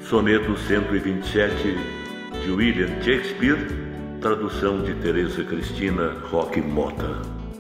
Soneto 127 de William Shakespeare, tradução de Teresa Cristina Roque Mota.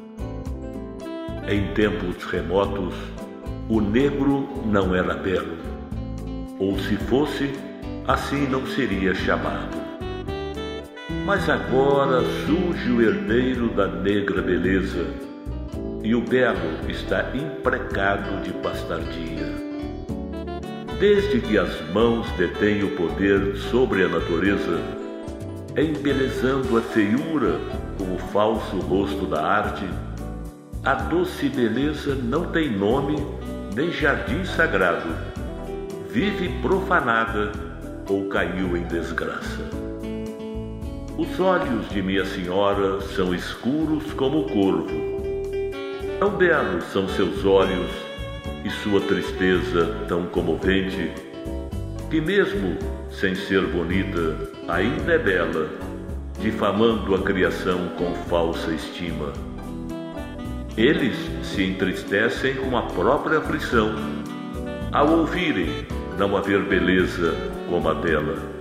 Em tempos remotos, o negro não era belo, ou se fosse, assim não seria chamado. Mas agora surge o herdeiro da negra beleza, e o belo está imprecado de bastardia. Desde que as mãos detêm o poder sobre a natureza, embelezando a feiura com o falso rosto da arte, a doce beleza não tem nome nem jardim sagrado, vive profanada ou caiu em desgraça. Os olhos de minha senhora são escuros como o corvo. Tão belos são seus olhos e sua tristeza tão comovente, que mesmo sem ser bonita, ainda é bela, difamando a criação com falsa estima. Eles se entristecem com a própria aflição, ao ouvirem não haver beleza como a dela.